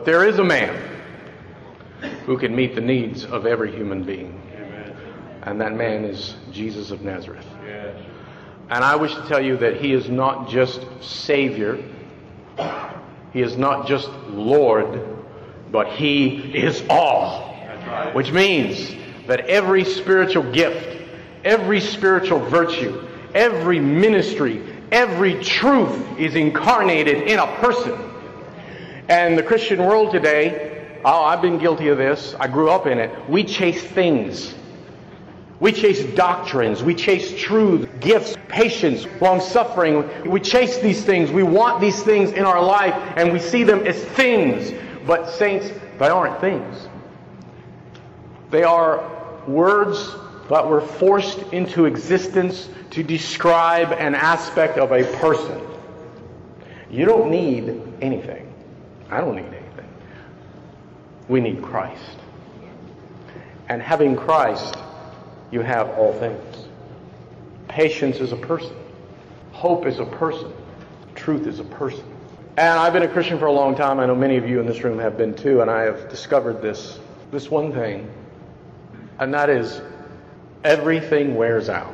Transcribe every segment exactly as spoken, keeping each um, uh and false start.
But there is a man who can meet the needs of every human being. Amen. And that man is Jesus of Nazareth. Yes. And I wish to tell you that he is not just Savior. He is not just Lord, but he is all. That's right. Which means that every spiritual gift, every spiritual virtue, every ministry, every truth is incarnated in a person. And the Christian world today, oh, I've been guilty of this. I grew up in it. We chase things. We chase doctrines. We chase truth, gifts, patience, long-suffering. We chase these things. We want these things in our life, and we see them as things. But saints, they aren't things. They are words that were forced into existence to describe an aspect of a person. You don't need anything. I don't need anything. We need Christ. And having Christ, you have all things. Patience is a person. Hope is a person. Truth is a person. And I've been a Christian for a long time. I know many of you in this room have been too, and I have discovered this, this one thing, and that is everything wears out.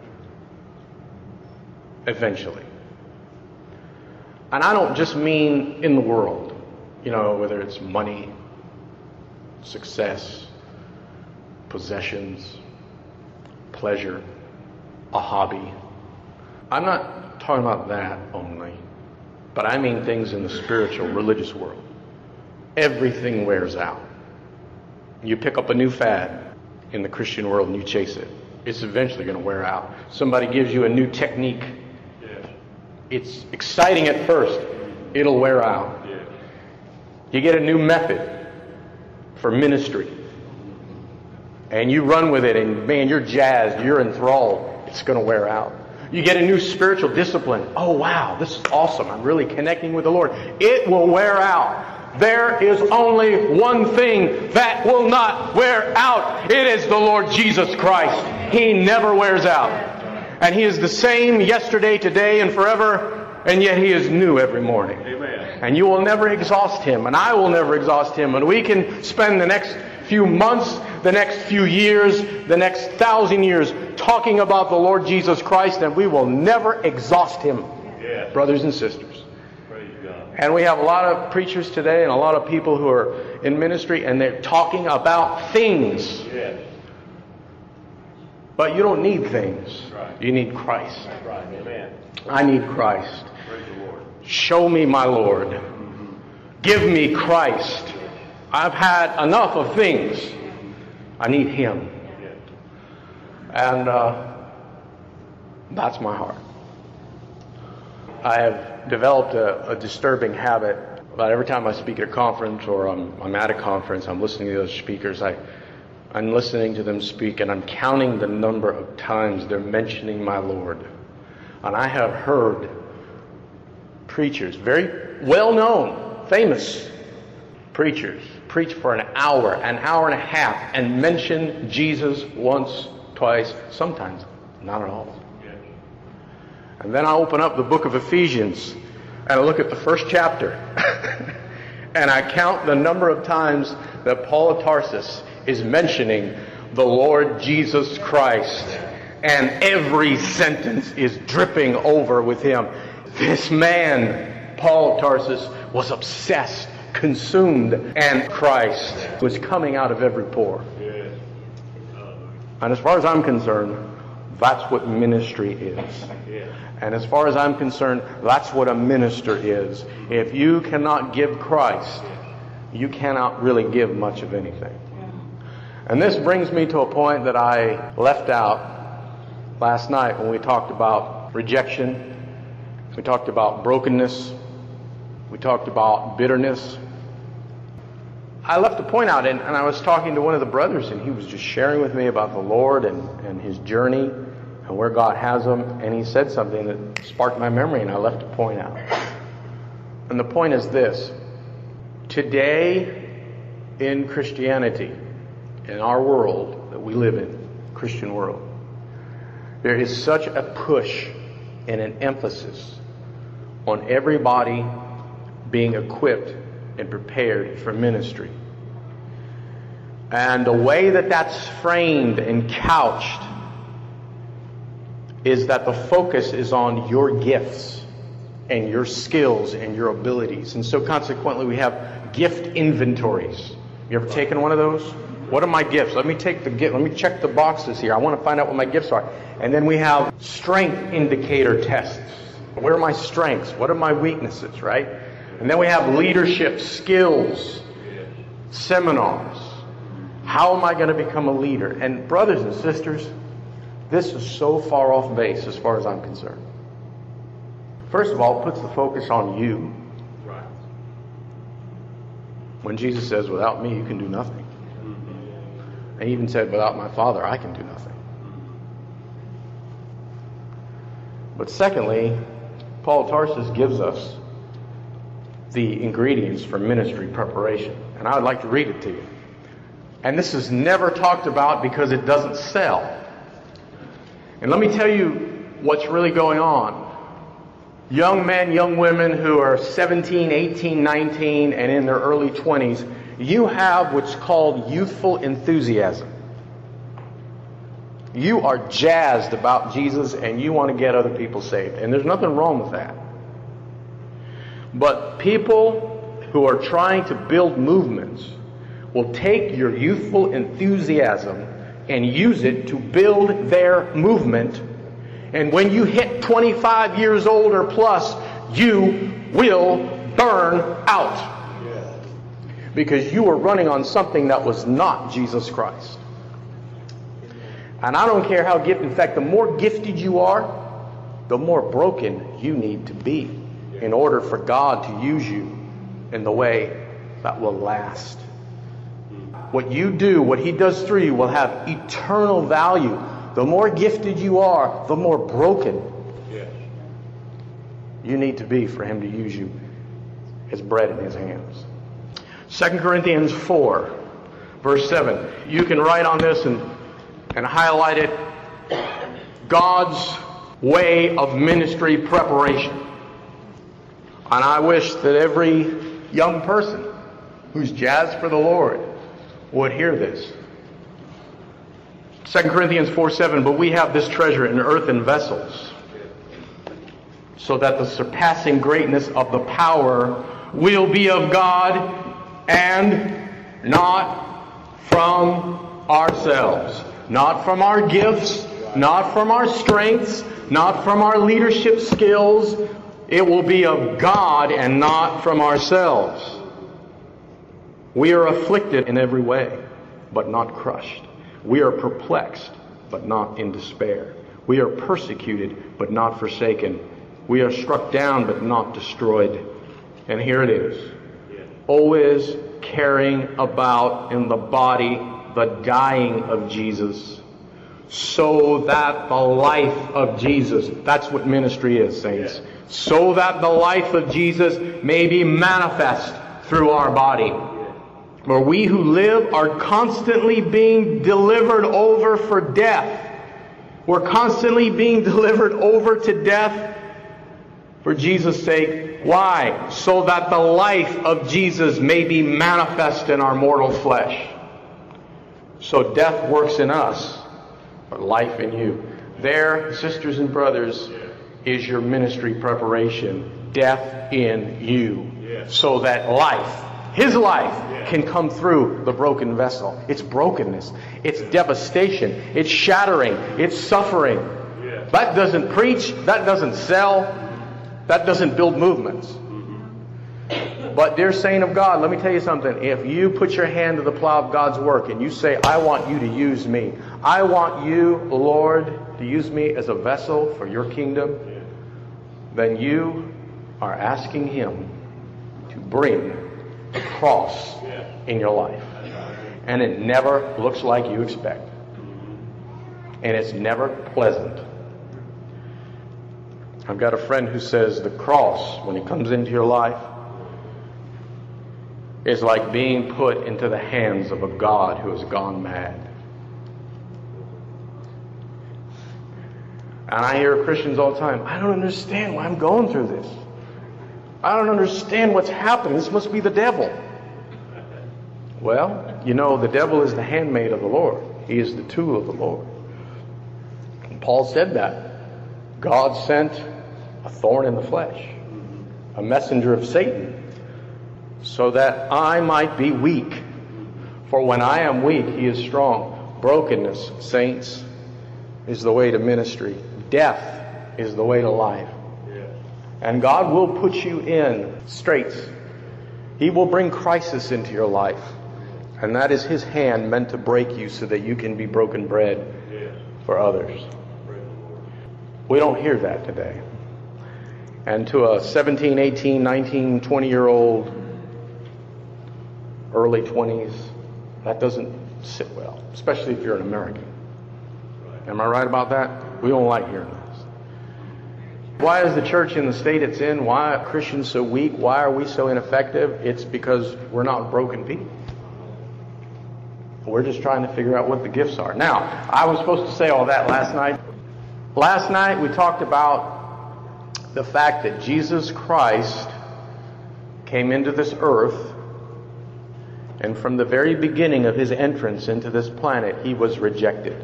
Eventually. And I don't just mean in the world, you know, whether it's money, success, possessions, pleasure, a hobby. I'm not talking about that only, but I mean things in the spiritual, religious world. Everything wears out. You pick up a new fad in the Christian world and you chase it. It's eventually going to wear out. Somebody gives you a new technique. Yeah. It's exciting at first. It'll wear out. Yeah. You get a new method for ministry. And you run with it and man, you're jazzed, you're enthralled. It's going to wear out. You get a new spiritual discipline. Oh wow, this is awesome. I'm really connecting with the Lord. It will wear out. There is only one thing that will not wear out. It is the Lord Jesus Christ. He never wears out. And He is the same yesterday, today, and forever. And yet He is new every morning. Amen. And you will never exhaust Him. And I will never exhaust Him. And we can spend the next few months, the next few years, the next thousand years talking about the Lord Jesus Christ, and we will never exhaust Him, yes. Brothers and sisters. And we have a lot of preachers today and a lot of people who are in ministry and they're talking about things. Yes. But you don't need things. Right. You need Christ. That's right. Amen. I need Christ. Praise the Lord. Show me my Lord. Mm-hmm. Give me Christ. I've had enough of things. I need Him. Yes. And uh, that's my heart. I have developed a, a disturbing habit. About every time I speak at a conference or I'm, I'm at a conference, I'm listening to those speakers, I, I'm listening to them speak and I'm counting the number of times they're mentioning my Lord. And I have heard preachers, very well-known, famous preachers, preach for an hour, an hour and a half, and mention Jesus once, twice, sometimes not at all. And then I open up the book of Ephesians and I look at the first chapter and I count the number of times that Paul of Tarsus is mentioning the Lord Jesus Christ, and every sentence is dripping over with him. This man, Paul of Tarsus, was obsessed, consumed, and Christ was coming out of every pore. And as far as I'm concerned, that's what ministry is. And as far as I'm concerned, that's what a minister is. If you cannot give Christ, you cannot really give much of anything. And this brings me to a point that I left out last night when we talked about rejection. We talked about brokenness. We talked about bitterness. I left a point out, and, and I was talking to one of the brothers, and he was just sharing with me about the Lord and, and his journey and where God has him, and he said something that sparked my memory, and I left a point out. And the point is this: today in Christianity, in our world that we live in, Christian world, there is such a push and an emphasis on everybody being equipped and prepared for ministry. And the way that that's framed and couched is that the focus is on your gifts and your skills and your abilities. And so consequently we have gift inventories. You ever taken one of those? What are my gifts? Let me take the gift. Let me check the boxes here. I want to find out what my gifts are. And then we have strength indicator tests. Where are my strengths? What are my weaknesses, right? And then we have leadership skills, seminars. How am I going to become a leader? And brothers and sisters, this is so far off base as far as I'm concerned. First of all, it puts the focus on you. Right. When Jesus says, without me, you can do nothing. And he even said, without my Father, I can do nothing. But secondly, Paul of Tarsus gives us the ingredients for ministry preparation. And I would like to read it to you. And this is never talked about because it doesn't sell. And let me tell you what's really going on. Young men, young women who are seventeen, eighteen, nineteen, and in their early twenties, you have what's called youthful enthusiasm. You are jazzed about Jesus and you want to get other people saved. And there's nothing wrong with that. But people who are trying to build movements will take your youthful enthusiasm and use it to build their movement. And when you hit twenty-five years old or plus, you will burn out. Because you were running on something that was not Jesus Christ. And I don't care how gifted. In fact, the more gifted you are, the more broken you need to be in order for God to use you in the way that will last. What you do, what He does through you, will have eternal value. The more gifted you are, the more broken you need to be for Him to use you as bread in His hands. Second Corinthians four, verse seven. You can write on this and, and highlight it. God's way of ministry preparation. And I wish that every young person who's jazzed for the Lord would hear this. Second Corinthians four seven, but we have this treasure in earthen vessels, so that the surpassing greatness of the power will be of God and not from ourselves. Not from our gifts, not from our strengths, not from our leadership skills. It will be of God and not from ourselves. We are afflicted in every way, but not crushed. We are perplexed, but not in despair. We are persecuted, but not forsaken. We are struck down, but not destroyed. And here it is. Always carrying about in the body the dying of Jesus, so that the life of Jesus, that's what ministry is, saints, so that the life of Jesus may be manifest through our body. For we who live are constantly being delivered over for death. We're constantly being delivered over to death for Jesus' sake. Why? So that the life of Jesus may be manifest in our mortal flesh. So death works in us, but life in you. There, sisters and brothers, is your ministry preparation. Death in you. So that life, His life, can come through the broken vessel. It's brokenness. It's devastation. It's shattering. It's suffering. That doesn't preach. That doesn't sell. That doesn't build movements. But dear saint of God, let me tell you something. If you put your hand to the plow of God's work and you say, I want you to use me. I want you, Lord, to use me as a vessel for your kingdom. Then you are asking Him to bring the cross in your life. And it never looks like you expect. And it's never pleasant. I've got a friend who says the cross, when it comes into your life, is like being put into the hands of a God who has gone mad. And I hear Christians all the time, I don't understand why I'm going through this. I don't understand what's happening. This must be the devil. Well, you know, the devil is the handmaid of the Lord. He is the tool of the Lord. And Paul said that. God sent a thorn in the flesh, a messenger of Satan, so that I might be weak. For when I am weak, he is strong. Brokenness, saints, is the way to ministry. Death is the way to life. And God will put you in straits. He will bring crisis into your life. And that is His hand meant to break you so that you can be broken bread for others. We don't hear that today. And to a seventeen, eighteen, nineteen, twenty year old, early twenties, that doesn't sit well, especially if you're an American. Am I right about that? We don't like hearing this. Why is the church in the state it's in? Why are Christians so weak? Why are we so ineffective? It's because we're not broken people. We're just trying to figure out what the gifts are. Now, I was supposed to say all that last night. Last night we talked about the fact that Jesus Christ came into this earth, and from the very beginning of His entrance into this planet, He was rejected.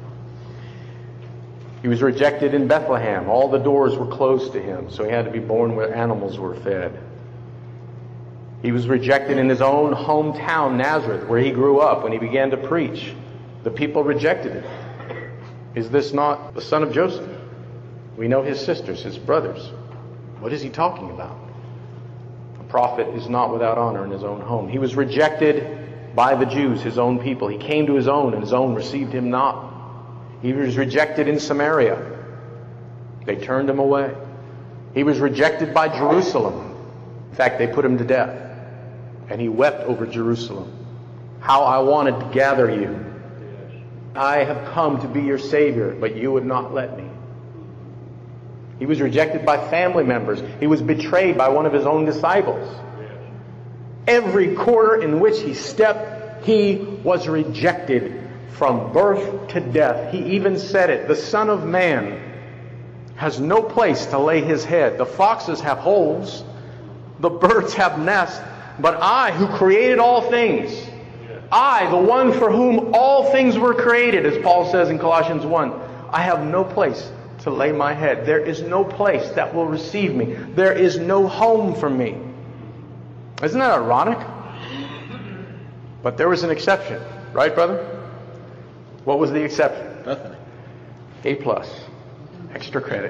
He was rejected in Bethlehem. All the doors were closed to Him, so He had to be born where animals were fed. He was rejected in His own hometown, Nazareth, where He grew up. When He began to preach, the people rejected Him. Is this not the son of Joseph? We know his sisters, his brothers. What is He talking about? A prophet is not without honor in his own home. He was rejected by the Jews, His own people. He came to His own, and His own received Him not. He was rejected in Samaria. They turned Him away. He was rejected by Jerusalem. In fact, they put Him to death. And He wept over Jerusalem. How I wanted to gather you. I have come to be your Savior, but you would not let me. He was rejected by family members. He was betrayed by one of His own disciples. Every quarter in which He stepped, He was rejected. From birth to death. He even said it. The Son of Man has no place to lay His head. The foxes have holes. The birds have nests. But I, who created all things, I, the one for whom all things were created, as Paul says in Colossians one, I have no place to lay my head. There is no place that will receive me. There is no home for me. Isn't that ironic? But there was an exception. Right, brother? What was the exception? Bethany. A plus. Extra credit.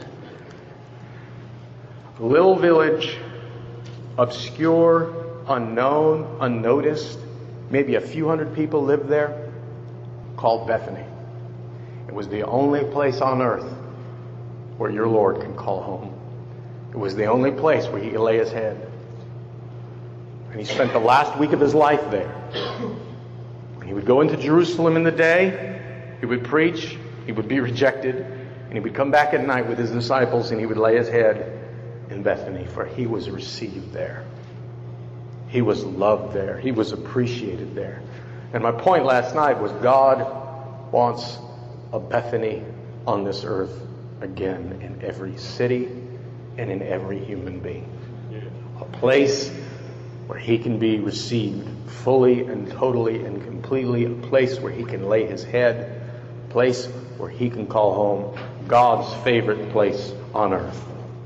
Little village, obscure, unknown, unnoticed. Maybe a few hundred people lived there, called Bethany. It was the only place on earth where your Lord can call home. It was the only place where He could lay His head. And He spent the last week of His life there. He would go into Jerusalem in the day, He would preach, He would be rejected, and He would come back at night with His disciples and He would lay His head in Bethany, for He was received there. He was loved there. He was appreciated there. And my point last night was God wants a Bethany on this earth again, in every city and in every human being. A place where He can be received fully and totally and completely, a place where He can lay His head, a place where He can call home, God's favorite place on earth.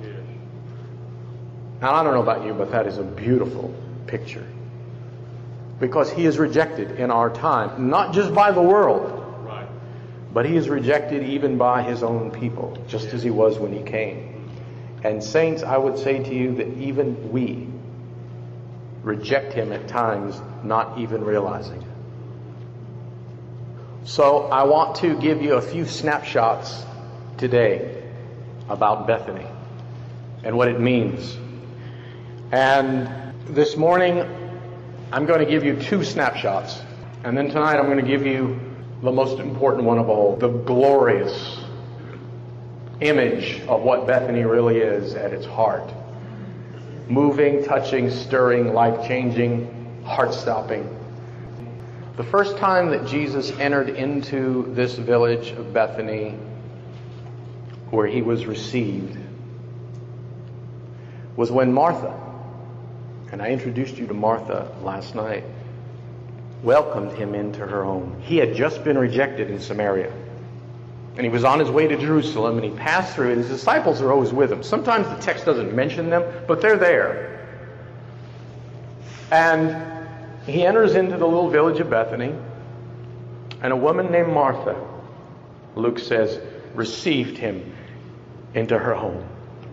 Now, I don't know about you, but that is a beautiful picture. Because He is rejected in our time, not just by the world, but He is rejected even by His own people, just as He was when He came. And saints, I would say to you that even we reject Him at times, not even realizing it. So I want to give you a few snapshots today about Bethany and what it means. And this morning, I'm going to give you two snapshots. And then tonight, I'm going to give you the most important one of all, the glorious image of what Bethany really is at its heart. Moving, touching, stirring, life-changing, heart-stopping. The first time that Jesus entered into this village of Bethany, where He was received, was when Martha, and I introduced you to Martha last night, welcomed him into her home. He had just been rejected in Samaria. And he was on his way to Jerusalem, and he passed through, and his disciples are always with him. Sometimes the text doesn't mention them, but they're there. And he enters into the little village of Bethany, and a woman named Martha, Luke says, received him into her home.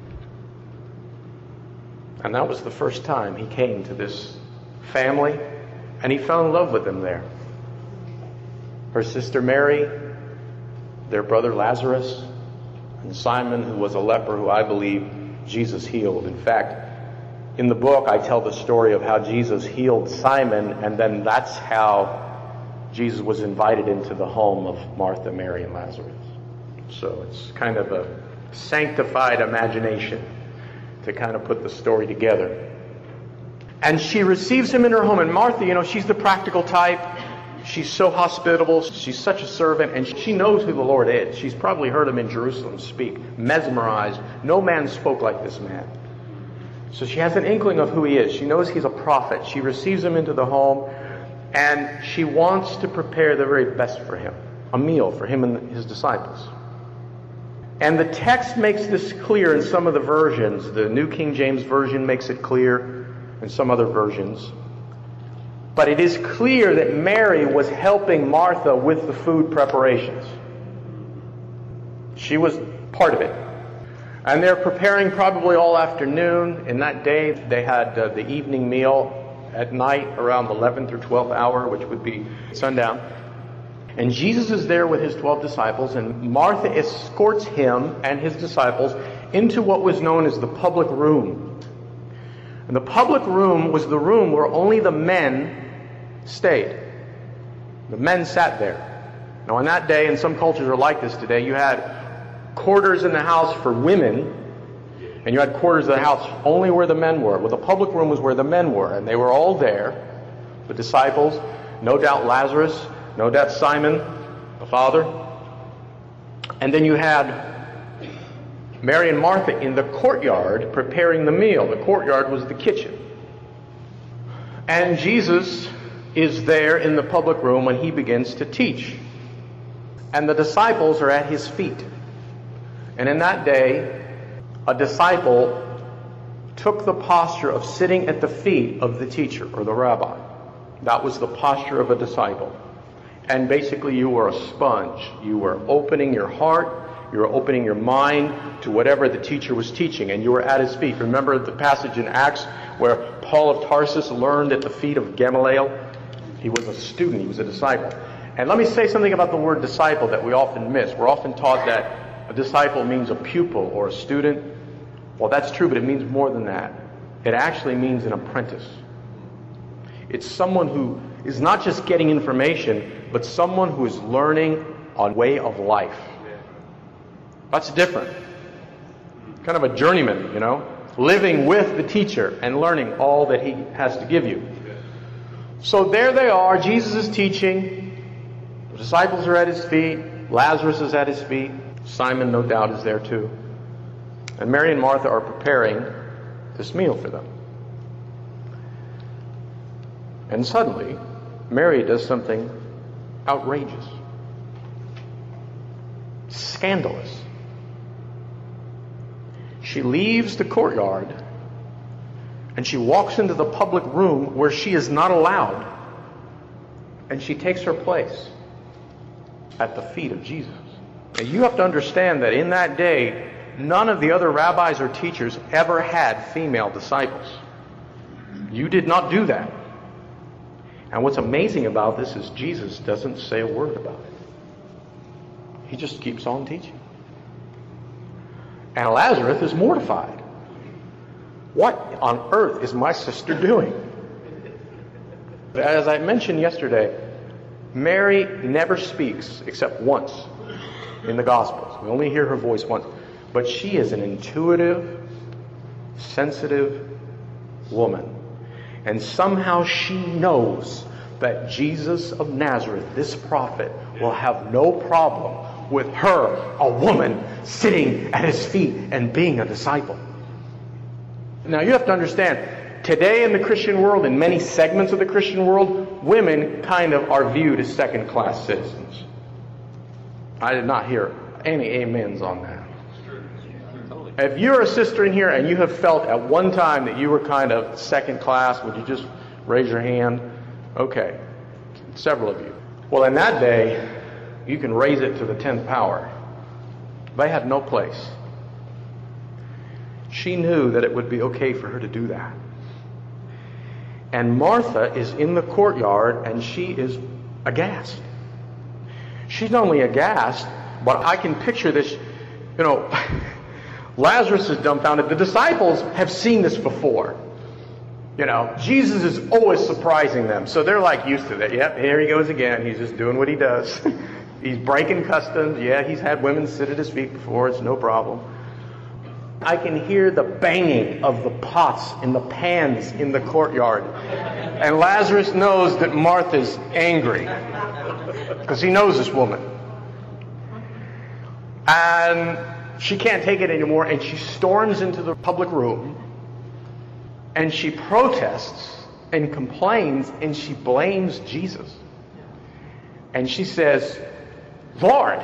And that was the first time he came to this family, and he fell in love with them there. Her sister Mary, their brother Lazarus, and Simon, who was a leper, who I believe Jesus healed. In fact, in the book I tell the story of how Jesus healed Simon, and then that's how Jesus was invited into the home of Martha, Mary, and Lazarus. So it's kind of a sanctified imagination to kind of put the story together. And she receives him in her home. And Martha, you know, she's the practical type. She's so hospitable. She's such a servant. And she knows who the Lord is. She's probably heard him in Jerusalem speak. Mesmerized. No man spoke like this man. So she has an inkling of who he is. She knows he's a prophet. She receives him into the home. And she wants to prepare the very best for him. A meal for him and his disciples. And the text makes this clear in some of the versions. The New King James Version makes it clear in some other versions. But it is clear that Mary was helping Martha with the food preparations. She was part of it. And they're preparing probably all afternoon. In that day, they had uh, the evening meal at night around the eleventh or twelfth hour, which would be sundown. And Jesus is there with his twelve disciples, and Martha escorts him and his disciples into what was known as the public room. And the public room was the room where only the men stayed. The men sat there. Now, on that day, and some cultures are like this today, you had quarters in the house for women, and you had quarters in the house only where the men were. Well, the public room was where the men were, and they were all there. The disciples, no doubt Lazarus, no doubt Simon, the father. And then you had Mary and Martha in the courtyard preparing the meal. The courtyard was the kitchen. And Jesus is there in the public room when he begins to teach. And the disciples are at his feet. And in that day, a disciple took the posture of sitting at the feet of the teacher or the rabbi. That was the posture of a disciple. And basically you were a sponge. You were opening your heart, you were opening your mind to whatever the teacher was teaching, and you were at his feet. Remember the passage in Acts where Paul of Tarsus learned at the feet of Gamaliel? He was a student, he was a disciple. And let me say something about the word disciple that we often miss. We're often taught that a disciple means a pupil or a student. Well, that's true, but it means more than that. It actually means an apprentice. It's someone who is not just getting information, but someone who is learning a way of life. That's different. Kind of a journeyman, you know, living with the teacher and learning all that he has to give you. So there they are. Jesus is teaching. The disciples are at his feet. Lazarus is at his feet. Simon, no doubt, is there too. And Mary and Martha are preparing this meal for them. And suddenly, Mary does something outrageous, scandalous. She leaves the courtyard and she walks into the public room where she is not allowed, and she takes her place at the feet of Jesus. Now, you have to understand that in that day, none of the other rabbis or teachers ever had female disciples. You did not do that. And what's amazing about this is Jesus doesn't say a word about it. He just keeps on teaching. And Lazarus is mortified. What on earth is my sister doing? As I mentioned yesterday, Mary never speaks except once in the Gospels. We only hear her voice once. But she is an intuitive, sensitive woman. And somehow she knows that Jesus of Nazareth, this prophet, will have no problem with her, a woman, sitting at his feet and being a disciple. Now you have to understand, today in the Christian world, in many segments of the Christian world, women kind of are viewed as second-class citizens. I did not hear any amens on that. If you're a sister in here and you have felt at one time that you were kind of second class, would you just raise your hand? Okay. Several of you. Well, in that day, you can raise it to the tenth power. They had no place. She knew that it would be okay for her to do that. And Martha is in the courtyard and she is aghast. She's not only aghast, but I can picture this, you know, Lazarus is dumbfounded. The disciples have seen this before. You know, Jesus is always surprising them. So they're like used to that. Yep, here he goes again. He's just doing what he does. He's breaking customs. Yeah, he's had women sit at his feet before. It's no problem. I can hear the banging of the pots and the pans in the courtyard. And Lazarus knows that Martha's angry. Because he knows this woman. And she can't take it anymore, and she storms into the public room, and she protests and complains, and she blames Jesus. And she says, Lord,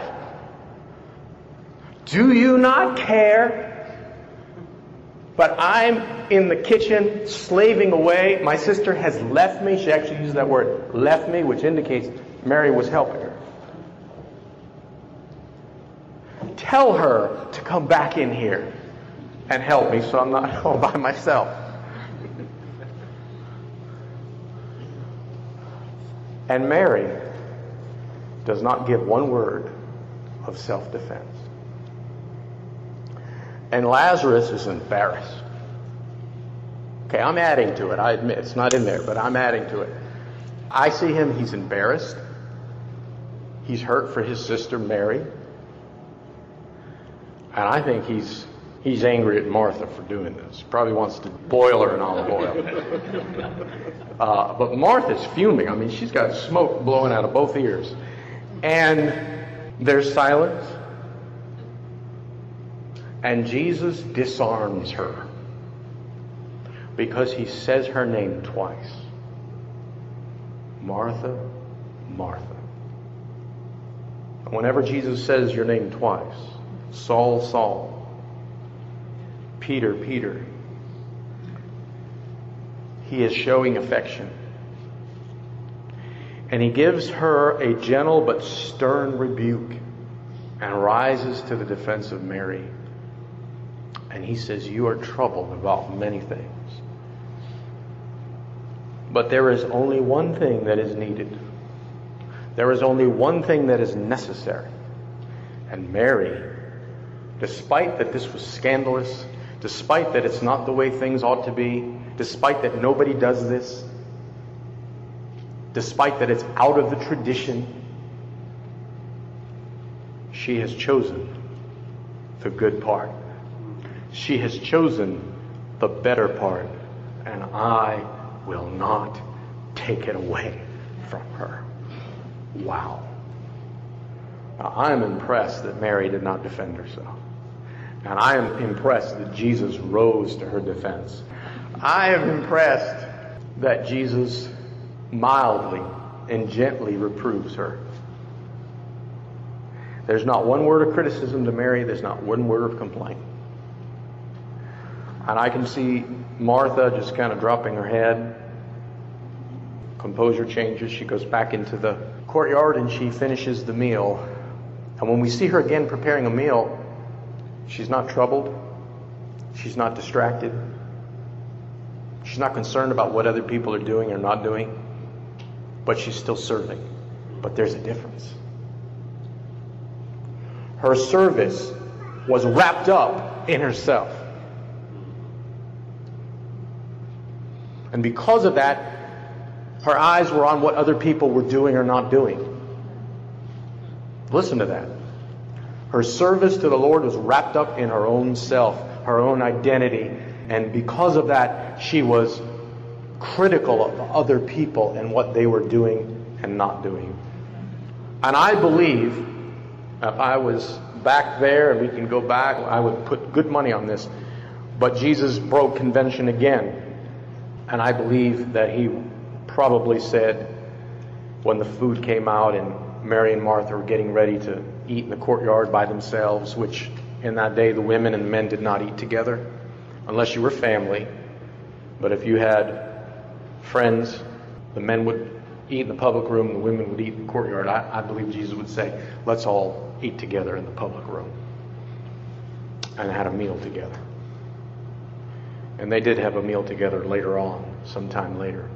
do you not care? But I'm in the kitchen slaving away. My sister has left me. She actually used that word, left me, which indicates Mary was helping her. Tell her to come back in here and help me so I'm not home by myself. And Mary does not give one word of self-defense. And Lazarus is embarrassed. Okay, I'm adding to it. I admit it's not in there, but I'm adding to it. I see him, he's embarrassed. He's hurt for his sister Mary. And I think he's he's angry at Martha for doing this. Probably wants to boil her in olive oil. Uh, but Martha's fuming. I mean, she's got smoke blowing out of both ears. And there's silence. And Jesus disarms her. Because he says her name twice. Martha, Martha. Whenever Jesus says your name twice, Saul, Saul, Peter, Peter, he is showing affection. And he gives her a gentle but stern rebuke and rises to the defense of Mary. And he says, you are troubled about many things. But there is only one thing that is needed. There is only one thing that is necessary. And Mary, despite that this was scandalous, despite that it's not the way things ought to be, despite that nobody does this, despite that it's out of the tradition, she has chosen the good part. She has chosen the better part, and I will not take it away from her. Wow. Now, I am impressed that Mary did not defend herself. And I am impressed that Jesus rose to her defense. I am impressed that Jesus mildly and gently reproves her. There's not one word of criticism to Mary. There's not one word of complaint. And I can see Martha just kind of dropping her head. Composure changes. She goes back into the courtyard and she finishes the meal. And when we see her again preparing a meal, she's not troubled. She's not distracted. She's not concerned about what other people are doing or not doing. But she's still serving. But there's a difference. Her service was wrapped up in herself. And because of that, her eyes were on what other people were doing or not doing. Listen to that. Her service to the Lord was wrapped up in her own self, her own identity. And because of that, she was critical of other people and what they were doing and not doing. And I believe if I was back there and we can go back, I would put good money on this. But Jesus broke convention again. And I believe that he probably said, when the food came out and Mary and Martha were getting ready to eat in the courtyard by themselves, which in that day the women and the men did not eat together, unless you were family. But if you had friends, the men would eat in the public room, the women would eat in the courtyard. I, I believe Jesus would say, let's all eat together in the public room. And had a meal together. And they did have a meal together later on, sometime later.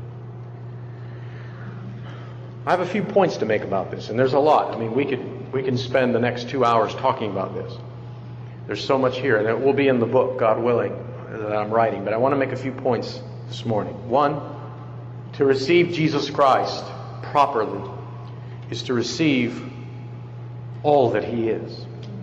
I have a few points to make about this, and there's a lot. I mean, we could we can spend the next two hours talking about this. There's so much here, and it will be in the book, God willing, that I'm writing. But I want to make a few points this morning. One, to receive Jesus Christ properly is to receive all that He is.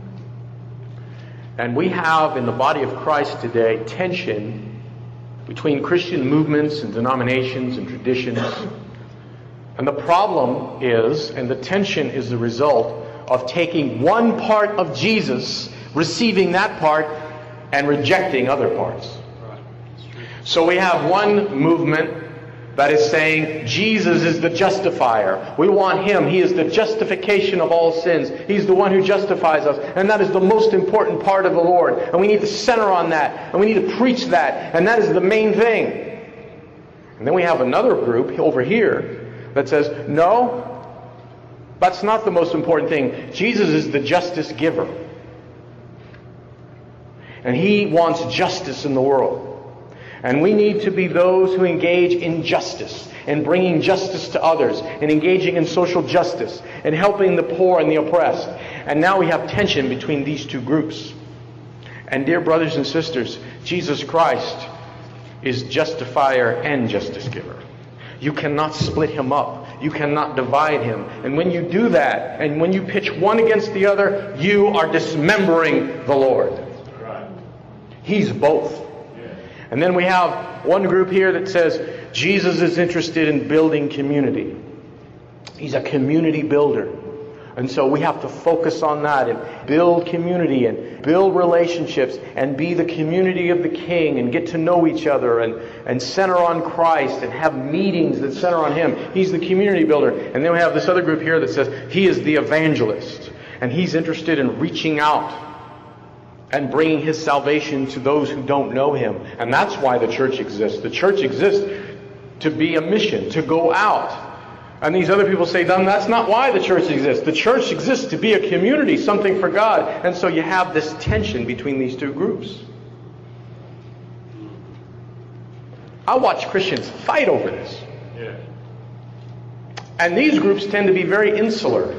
And we have in the body of Christ today tension between Christian movements and denominations and traditions. And the problem is, and the tension is the result of taking one part of Jesus, receiving that part, and rejecting other parts. So we have one movement that is saying Jesus is the justifier. We want Him. He is the justification of all sins. He's the one who justifies us. And that is the most important part of the Lord. And we need to center on that. And we need to preach that. And that is the main thing. And then we have another group over here that says, no, that's not the most important thing. Jesus is the justice giver. And He wants justice in the world. And we need to be those who engage in justice and bringing justice to others and engaging in social justice and helping the poor and the oppressed. And now we have tension between these two groups. And dear brothers and sisters, Jesus Christ is justifier and justice giver. You cannot split Him up. You cannot divide Him. And when you do that, and when you pitch one against the other, you are dismembering the Lord. He's both. And then we have one group here that says Jesus is interested in building community. He's a community builder. And so we have to focus on that and build community and build relationships and be the community of the King and get to know each other and, and center on Christ and have meetings that center on Him. He's the community builder. And then we have this other group here that says he is the evangelist. And he's interested in reaching out and bringing His salvation to those who don't know Him. And that's why the church exists. The church exists to be a mission, to go out. And these other people say, that's not why the church exists. The church exists to be a community, something for God. And so you have this tension between these two groups. I watch Christians fight over this. Yeah. And these groups tend to be very insular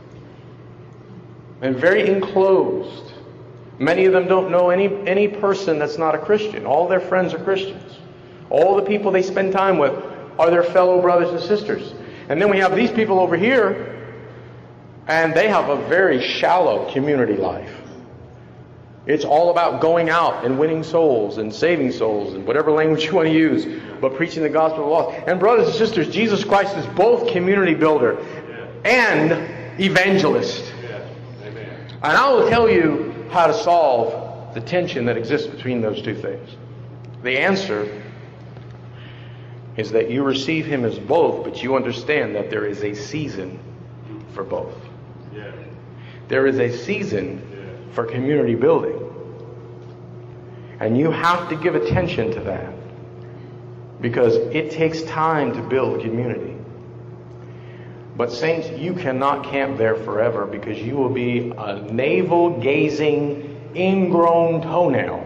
and very enclosed. Many of them don't know any, any person that's not a Christian. All their friends are Christians. All the people they spend time with are their fellow brothers and sisters. And then we have these people over here, and they have a very shallow community life. It's all about going out and winning souls and saving souls and whatever language you want to use, but preaching the gospel of the lost. And brothers and sisters, Jesus Christ is both community builder and evangelist. And I will tell you how to solve the tension that exists between those two things. The answer is that you receive Him as both, but you understand that there is a season for both. Yeah. There is a season yeah. for community building. And you have to give attention to that, because it takes time to build community. But saints, you cannot camp there forever, because you will be a navel-gazing, ingrown toenail.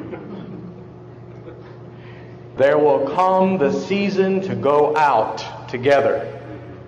There will come the season to go out together.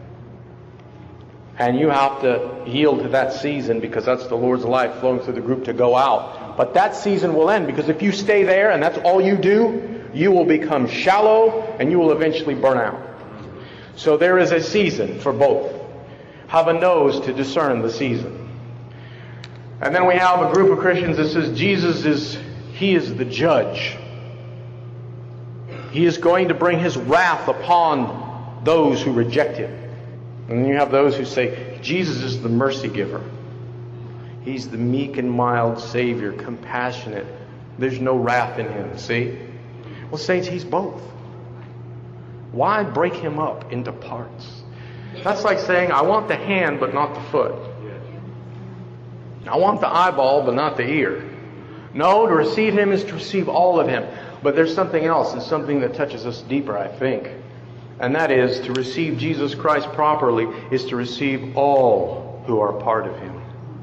And you have to yield to that season, because that's the Lord's life flowing through the group to go out. But that season will end, because if you stay there and that's all you do, you will become shallow and you will eventually burn out. So there is a season for both. Have a nose to discern the season. And then we have a group of Christians that says Jesus is, He is the judge. He is going to bring His wrath upon those who reject Him. And then you have those who say Jesus is the mercy giver. He's the meek and mild Savior, compassionate, There's no wrath in him. See? Well, saints, he's both. Why break him up into parts? That's like saying, I want the hand but not the foot. I want the eyeball but not the ear. No, to receive him is to receive all of him. But there's something else, and something that touches us deeper, I think. And that is, to receive Jesus Christ properly is to receive all who are part of him.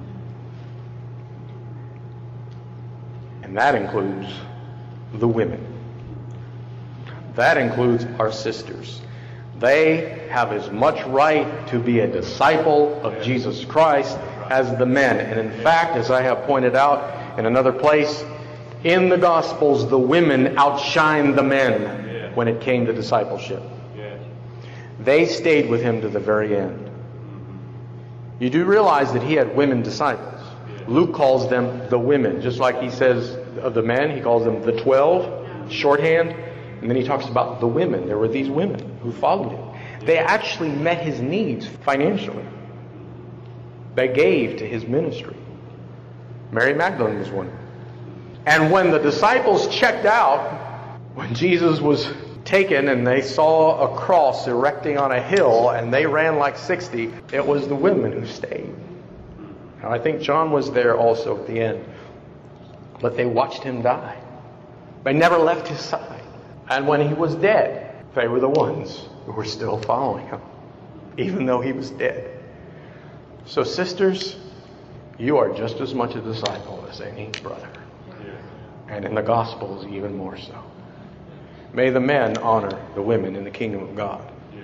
And that includes the women. That includes our sisters. They have as much right to be a disciple of Jesus Christ as the men. And in fact, as I have pointed out in another place, in the Gospels, the women outshined the men when it came to discipleship. They stayed with him to the very end. You do realize that he had women disciples. Luke calls them the women. Just like he says of the men, he calls them the twelve, shorthand. And then he talks about the women. There were these women who followed him. They actually met his needs financially. They gave to his ministry. Mary Magdalene was one. And when the disciples checked out, when Jesus was taken and they saw a cross erecting on a hill and they ran like sixty, it was the women who stayed. Now, I think John was there also at the end. But they watched him die. They never left his side. And when he was dead, they were the ones who were still following him, even though he was dead. So sisters, you are just as much a disciple as any brother. And in the Gospels, even more so. May the men honor the women in the kingdom of God.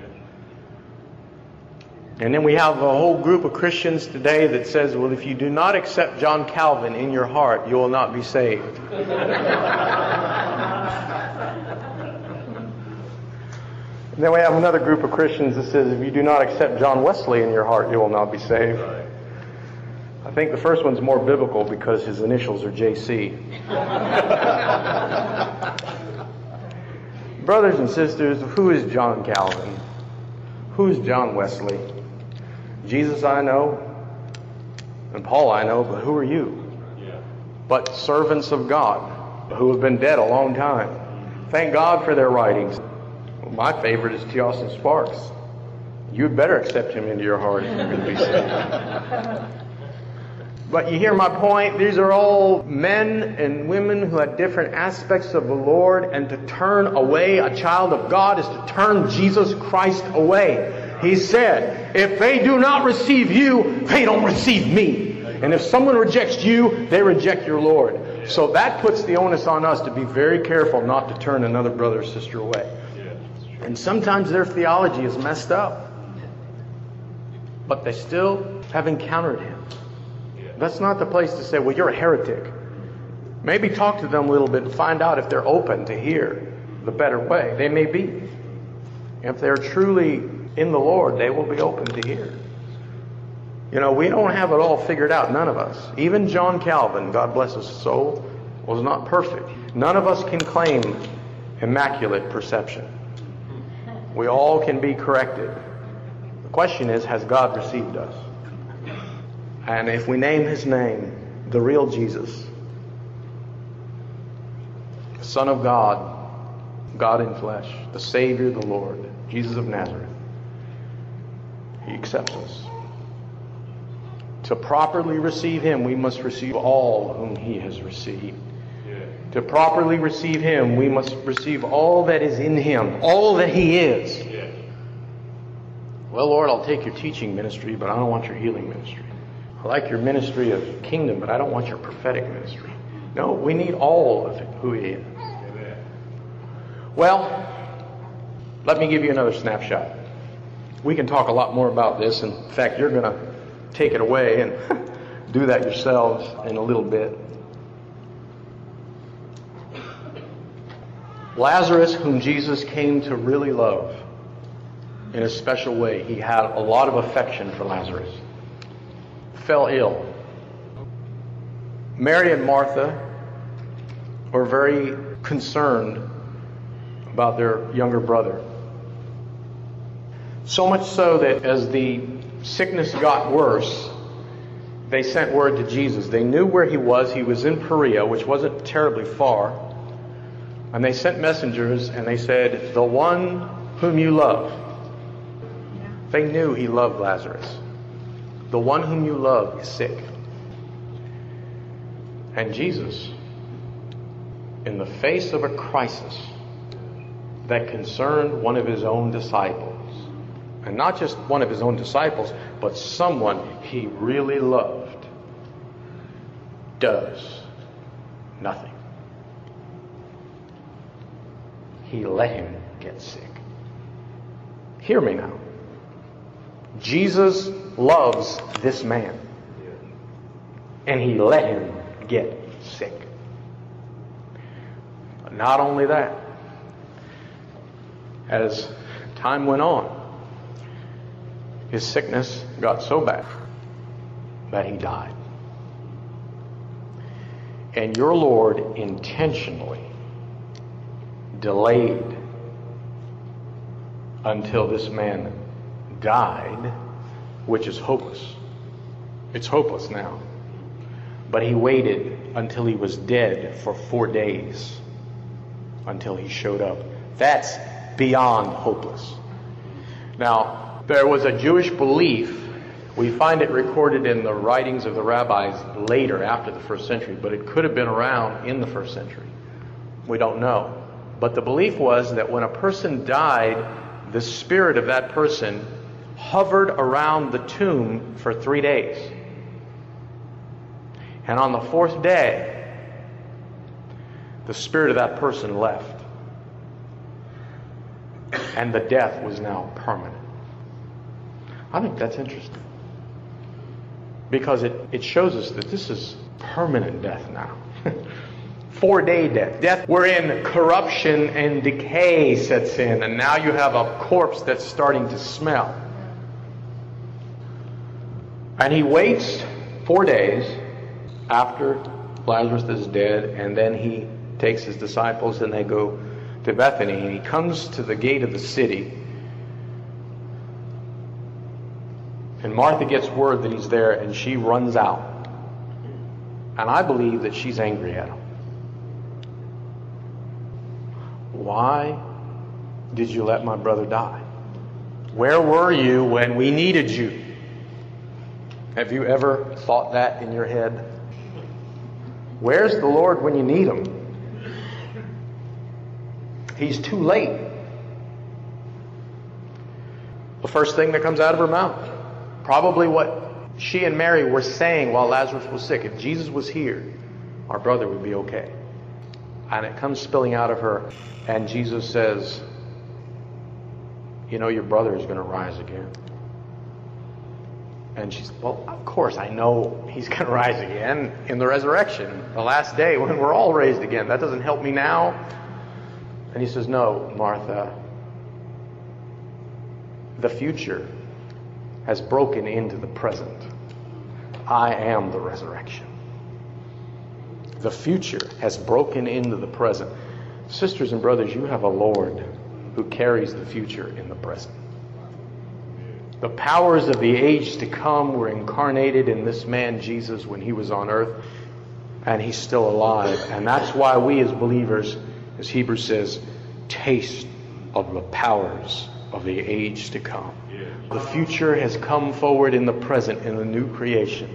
And then we have a whole group of Christians today that says, well, if you do not accept John Calvin in your heart, you will not be saved. And then we have another group of Christians that says, if you do not accept John Wesley in your heart, you will not be saved. I think the first one's more biblical because his initials are J C. Brothers and sisters, who is John Calvin? Who is John Wesley? Jesus I know, and Paul I know, but who are you? But servants of God who have been dead a long time. Thank God for their writings. Well, my favorite is T. Austin Sparks. You'd better accept him into your heart if you're going to be saved. But you hear my point. These are all men and women who had different aspects of the Lord, and to turn away a child of God is to turn Jesus Christ away. He said, if they do not receive you, they don't receive me. And if someone rejects you, they reject your Lord. So that puts the onus on us to be very careful not to turn another brother or sister away. And sometimes their theology is messed up, but they still have encountered him. That's not the place to say, well, you're a heretic. Maybe talk to them a little bit and find out if they're open to hear the better way. They may be. If they're truly in the Lord, they will be open to hear. You know, we don't have it all figured out, none of us. Even John Calvin, God bless his soul, was not perfect. None of us can claim immaculate perception. We all can be corrected. The question is, has God received us? And if we name his name, the real Jesus, the Son of God, God in flesh, the Savior, the Lord, Jesus of Nazareth, he accepts us. To properly receive him, we must receive all whom he has received. To properly receive him, we must receive all that is in him, all that he is. Well, Lord, I'll take your teaching ministry, but I don't want your healing ministry. I like your ministry of kingdom, but I don't want your prophetic ministry. No, we need all of it, who he is. Well, let me give you another snapshot. We can talk a lot more about this. In fact, you're going to take it away and do that yourselves in a little bit. Lazarus, whom Jesus came to really love in a special way, he had a lot of affection for Lazarus, fell ill. Mary and Martha were very concerned about their younger brother. So much so that as the sickness got worse, they sent word to Jesus. They knew where he was. He was in Perea, which wasn't terribly far. And they sent messengers and they said, the one whom you love. They knew he loved Lazarus. The one whom you love is sick. And Jesus, in the face of a crisis that concerned one of his own disciples, and not just one of his own disciples, but someone he really loved, does nothing. He let him get sick. Hear me now. Jesus loves this man, and he let him get sick. But not only that, as time went on, his sickness got so bad that he died. And your Lord intentionally delayed until this man died, which is hopeless. It's hopeless now. But he waited until he was dead for four days until he showed up. That's beyond hopeless. Now, there was a Jewish belief. We find it recorded in the writings of the rabbis later, after the first century, but it could have been around in the first century. We don't know. But the belief was that when a person died, the spirit of that person hovered around the tomb for three days. And on the fourth day, the spirit of that person left. And the death was now permanent. I think that's interesting. Because it, it shows us that this is permanent death now. Four-day death. Death wherein corruption and decay sets in, and now you have a corpse that's starting to smell. And he waits four days after Lazarus is dead, and then he takes his disciples and they go to Bethany, and he comes to the gate of the city. And Martha gets word that he's there, and she runs out. And I believe that she's angry at him. Why did you let my brother die? Where were you when we needed you? Have you ever thought that in your head? Where's the Lord when you need him? He's too late. The first thing that comes out of her mouth, probably what she and Mary were saying while Lazarus was sick. If Jesus was here, our brother would be okay. And it comes spilling out of her. And Jesus says, you know, your brother is going to rise again. And she's, well, of course, I know he's going to rise again in the resurrection, the last day when we're all raised again. That doesn't help me now. And he says, no, Martha, the future has broken into the present. I am the resurrection. The future has broken into the present. Sisters and brothers, you have a Lord who carries the future in the present. The powers of the age to come were incarnated in this man Jesus when he was on earth, and he's still alive. And that's why we as believers, as Hebrews says, taste of the powers of the age to come. The future has come forward in the present, in the new creation.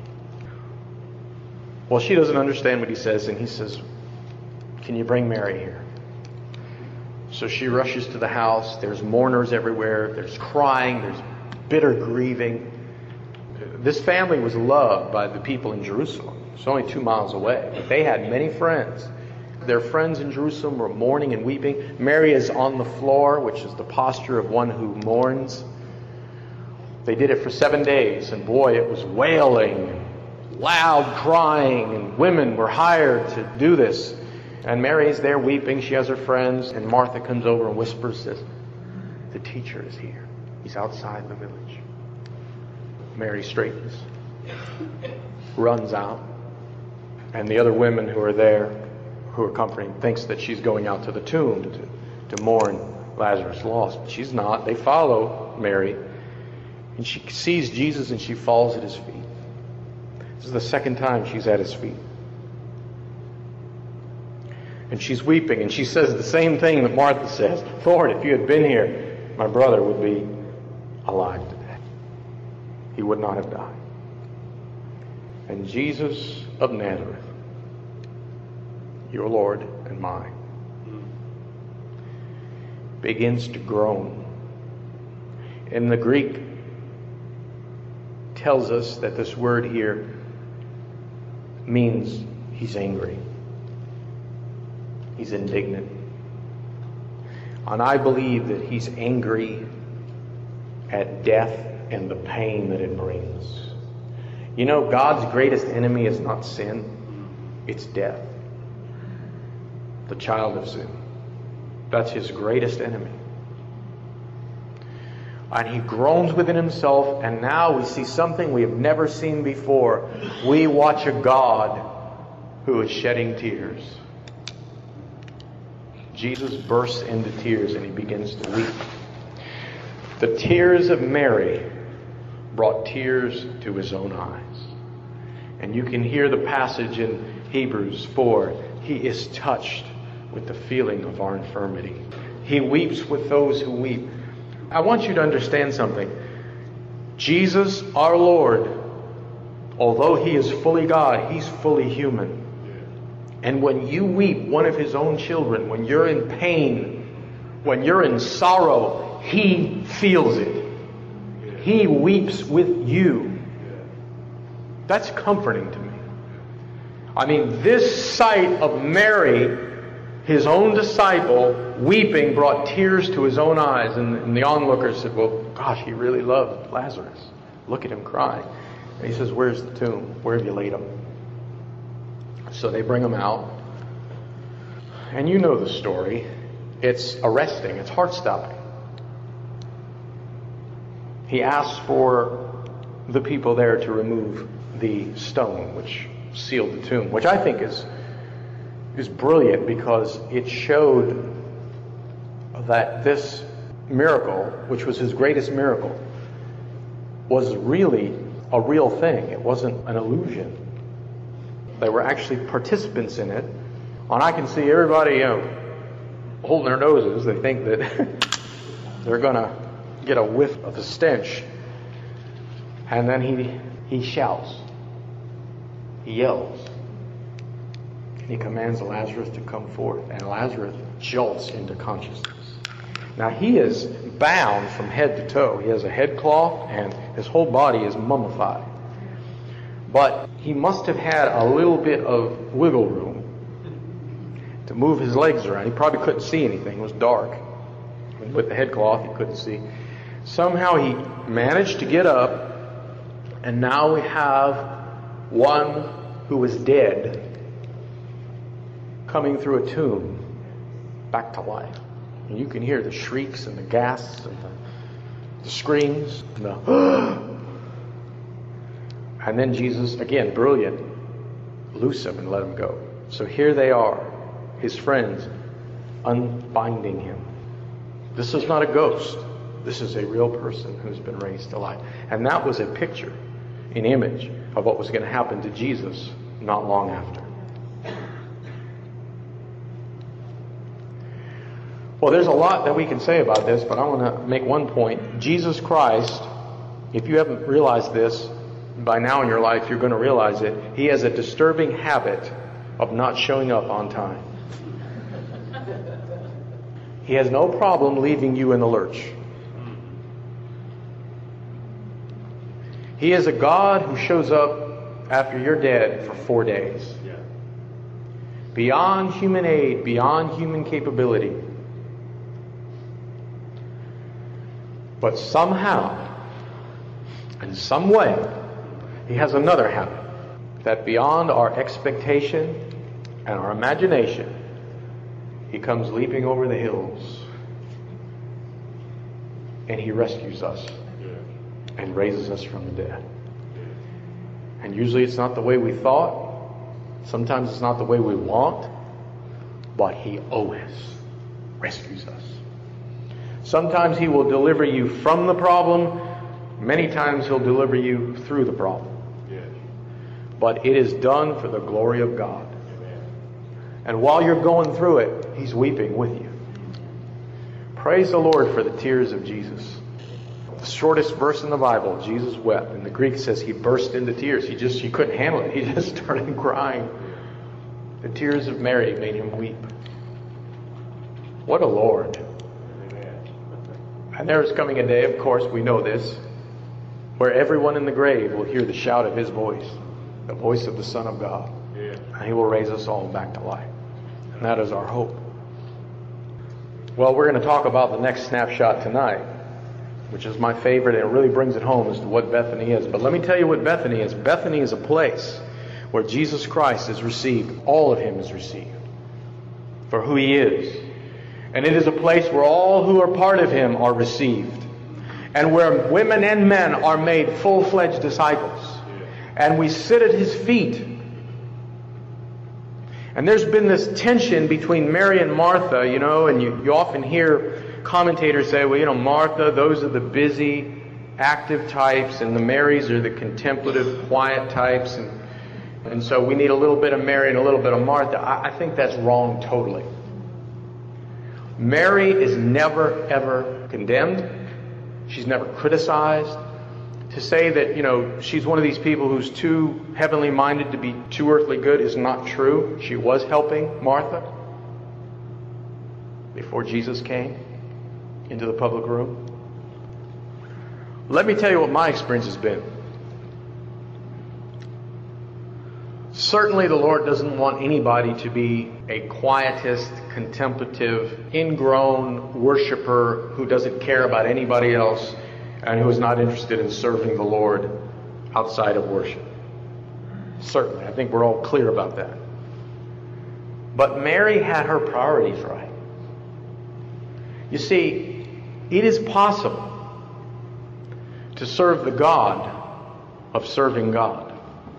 Well, she doesn't understand what he says, and he says, can you bring Mary here? So she rushes to the house. There's mourners everywhere. There's crying. There's bitter grieving. This family was loved by the people in Jerusalem. It's only two miles away, but they had many friends. Their friends in Jerusalem were mourning and weeping. Mary is on the floor, which is the posture of one who mourns. They did it for seven days, and boy, it was wailing, loud crying, and women were hired to do this. And Mary's there weeping. She has her friends, and Martha comes over and whispers, says, the teacher is here. He's outside the village. Mary straightens, runs out, and the other women who are there, who are comforting, thinks that she's going out to the tomb to, to mourn Lazarus' loss. But she's not. They follow Mary, and she sees Jesus and she falls at his feet. This is the second time she's at his feet. And she's weeping, and she says the same thing that Martha says. Lord, if you had been here, my brother would be alive today. He would not have died. And Jesus of Nazareth, your Lord and mine, begins to groan. In the Greek, tells us that this word here means he's angry. He's indignant. And I believe that he's angry at death and the pain that it brings. You know, God's greatest enemy is not sin, it's death. The child of sin. That's his greatest enemy. And he groans within himself, and now we see something we have never seen before. We watch a God who is shedding tears. Jesus bursts into tears and he begins to weep. The tears of Mary brought tears to his own eyes. And you can hear the passage in Hebrews four. He is touched with the feeling of our infirmity. He weeps with those who weep. I want you to understand something. Jesus, our Lord, although he is fully God, he's fully human. And when you weep, one of his own children, when you're in pain, when you're in sorrow, he feels it. He weeps with you. That's comforting to me. I mean, this sight of Mary, his own disciple, weeping, brought tears to his own eyes. And, and the onlookers said, well, gosh, he really loved Lazarus. Look at him crying. And he says, where's the tomb? Where have you laid him? So they bring him out. And you know the story. It's arresting. It's heart-stopping. He asks for the people there to remove the stone which sealed the tomb, which I think is is brilliant because it showed that this miracle, which was his greatest miracle, was really a real thing. It wasn't an illusion. They were actually participants in it. And I can see everybody, you know, holding their noses. They think that they're going to get a whiff of the stench. And then he he shouts. He yells. And he commands Lazarus to come forth. And Lazarus jolts into consciousness. Now he is bound from head to toe. He has a head cloth and his whole body is mummified. But he must have had a little bit of wiggle room to move his legs around. He probably couldn't see anything. It was dark. And with the head cloth, he couldn't see. Somehow he managed to get up, and now we have one who was dead coming through a tomb back to life. And you can hear the shrieks and the gasps and the, the screams and the and then Jesus, again, brilliant, loose him and let him go. So here they are, his friends, unbinding him. This is not a ghost. This is a real person who's been raised to life. And that was a picture, an image of what was going to happen to Jesus not long after. Well, there's a lot that we can say about this, but I want to make one point. Jesus Christ, if you haven't realized this, by now in your life you're going to realize it. He has a disturbing habit of not showing up on time. He has no problem leaving you in the lurch. He is a God who shows up after you're dead for four days. Beyond human aid, beyond human capability. But somehow, in some way, he has another habit that beyond our expectation and our imagination, he comes leaping over the hills and he rescues us and raises us from the dead. And usually it's not the way we thought. Sometimes it's not the way we want. But he always rescues us. Sometimes he will deliver you from the problem. Many times he'll deliver you through the problem. but it is done for the glory of God. And while you're going through it, He's weeping with you. Praise the Lord for the tears of Jesus. The shortest verse in the Bible, Jesus wept. And the Greek says He burst into tears. He just, he couldn't handle it. He just started crying. The tears of Mary made Him weep. What a Lord. And there is coming a day, of course, we know this, where everyone in the grave will hear the shout of His voice, the voice of the Son of God. And He will raise us all back to life. And that is our hope. Well, we're going to talk about the next snapshot tonight, which is my favorite, and it really brings it home as to what Bethany is. But let me tell you what Bethany is. Bethany is a place where Jesus Christ is received. All of Him is received for who He is. And it is a place where all who are part of Him are received. And where women and men are made full-fledged disciples. And we sit at His feet. And there's been this tension between Mary and Martha, you know, and you, you often hear commentators say, well, you know, Martha, those are the busy, active types, and the Marys are the contemplative, quiet types. And, and so we need a little bit of Mary and a little bit of Martha. I, I think that's wrong totally. Mary is never, ever condemned. She's never criticized. To say that, you know, she's one of these people who's too heavenly minded to be too earthly good is not true. She was helping Martha before Jesus came into the public room. Let me tell you what my experience has been. Certainly the Lord doesn't want anybody to be a quietist, contemplative, ingrown worshiper who doesn't care about anybody else and who is not interested in serving the Lord outside of worship. Certainly, I think we're all clear about that. But Mary had her priorities right. You see, it is possible to serve the God of serving God.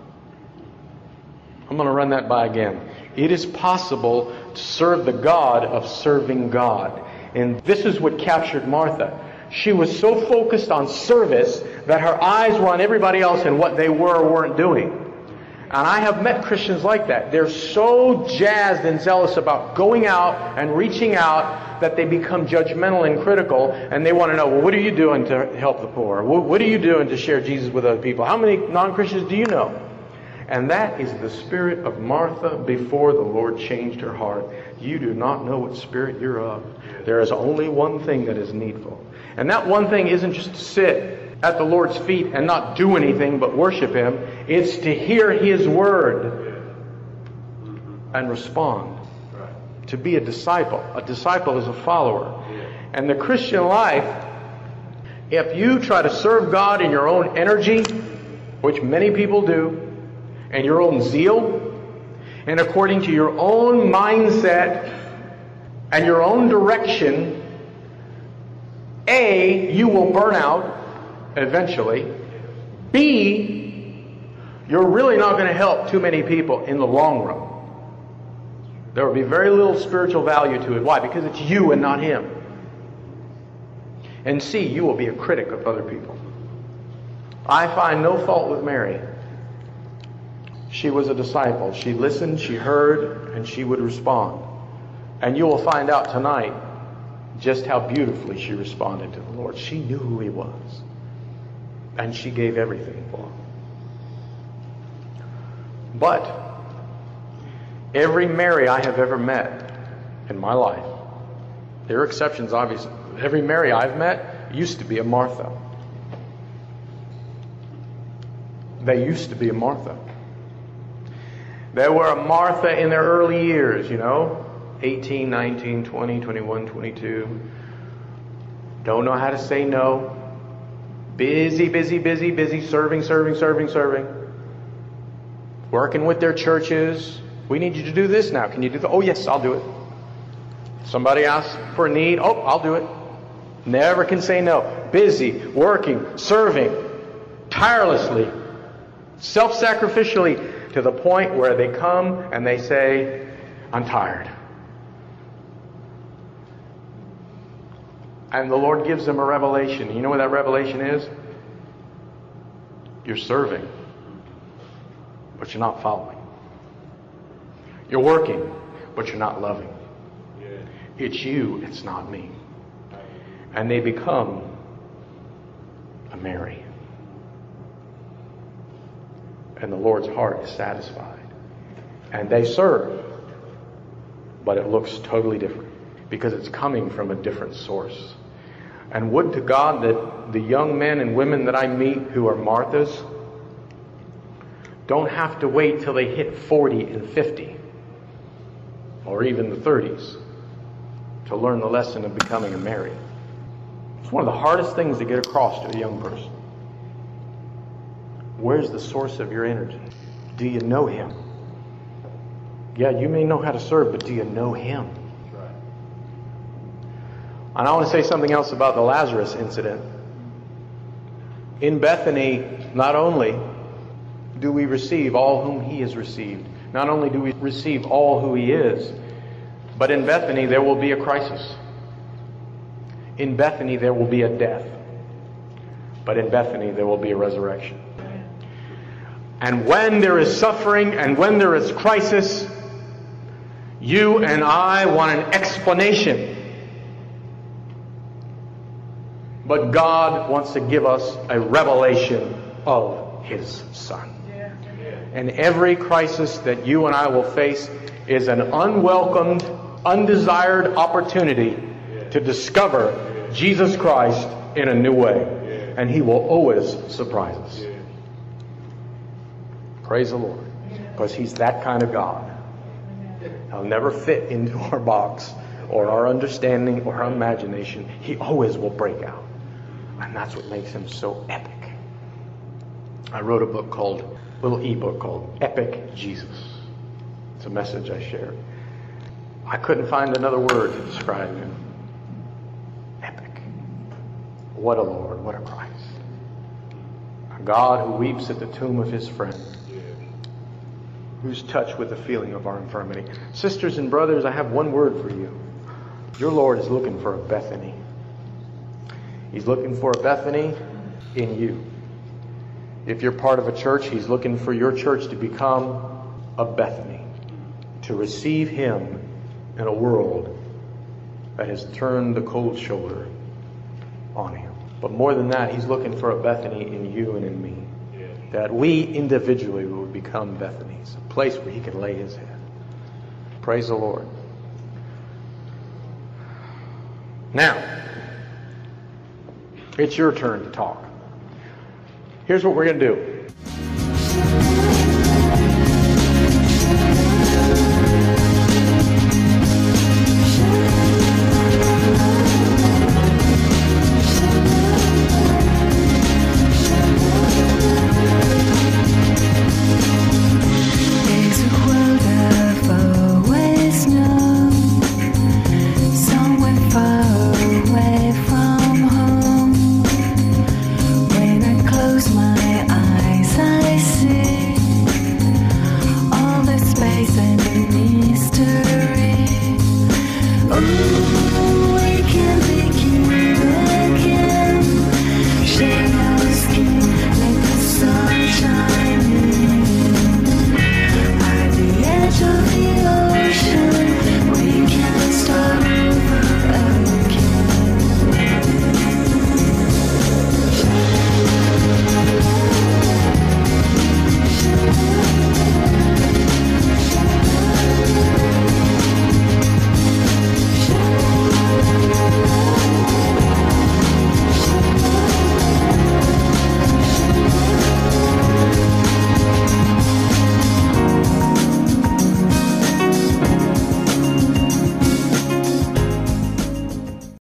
I'm going to run that by again. It is possible to serve the God of serving God. And this is what captured Martha. She was so focused on service that her eyes were on everybody else and what they were or weren't doing. And I have met Christians like that. They're so jazzed and zealous about going out and reaching out that they become judgmental and critical, and they want to know, well, what are you doing to help the poor? What are you doing to share Jesus with other people? How many non-Christians do you know? And that is the spirit of Martha before the Lord changed her heart. You do not know what spirit you're of. There is only one thing that is needful. And that one thing isn't just to sit at the Lord's feet and not do anything but worship Him. It's to hear His word and respond. To be a disciple. A disciple is a follower. And the Christian life, if you try to serve God in your own energy, which many people do, and your own zeal, and according to your own mindset and your own direction, A, you will burn out eventually. B, you're really not going to help too many people in the long run. There will be very little spiritual value to it. Why? Because it's you and not Him. And C, you will be a critic of other people. I find no fault with Mary. She was a disciple. She listened, she heard, and she would respond. And you will find out tonight just how beautifully she responded to the Lord. She knew who He was. And she gave everything for Him. But every Mary I have ever met in my life, there are exceptions obviously, every Mary I've met used to be a Martha. They used to be a Martha. They were a Martha in their early years, you know, eighteen, nineteen, twenty, twenty-one, twenty-two. Don't know how to say no. Busy, busy, busy, busy, serving, serving, serving, serving. Working with their churches. We need you to do this now. Can you do that? Oh, yes, I'll do it. Somebody asks for a need. Oh, I'll do it. Never can say no. Busy, working, serving, tirelessly, self-sacrificially, to the point where they come and they say, I'm tired. And the Lord gives them a revelation. You know what that revelation is? You're serving. But but you're not following. You're working, but you're not loving. It's you, it's not me. And they become a Mary. And the Lord's heart is satisfied. And they serve, but it looks totally different because it's coming from a different source. And would to God that the young men and women that I meet who are Marthas don't have to wait till they hit forty and fifty or even the thirties to learn the lesson of becoming a Mary. It's one of the hardest things to get across to a young person. Where's the source of your energy? Do you know Him? Yeah, you may know how to serve, but do you know Him? And I want to say something else about the Lazarus incident. In Bethany, not only do we receive all whom He has received, not only do we receive all who He is, but in Bethany there will be a crisis. In Bethany there will be a death. But in Bethany there will be a resurrection. And when there is suffering and when there is crisis, you and I want an explanation. But God wants to give us a revelation of His Son. And every crisis that you and I will face is an unwelcomed, undesired opportunity to discover Jesus Christ in a new way. And He will always surprise us. Praise the Lord. Because He's that kind of God. He'll never fit into our box or our understanding or our imagination. He always will break out. And that's what makes Him so epic. I wrote a book called, a little e-book called Epic Jesus. It's a message I shared. I couldn't find another word to describe Him. Epic. What a Lord, what a Christ. A God who weeps at the tomb of His friend. Who's touched with the feeling of our infirmity. Sisters and brothers, I have one word for you. Your Lord is looking for a Bethany. He's looking for a Bethany in you. If you're part of a church, He's looking for your church to become a Bethany. To receive Him in a world that has turned the cold shoulder on Him. But more than that, He's looking for a Bethany in you and in me. That we individually would become Bethanies. A place where He can lay His head. Praise the Lord. Now, it's your turn to talk. Here's what we're going to do.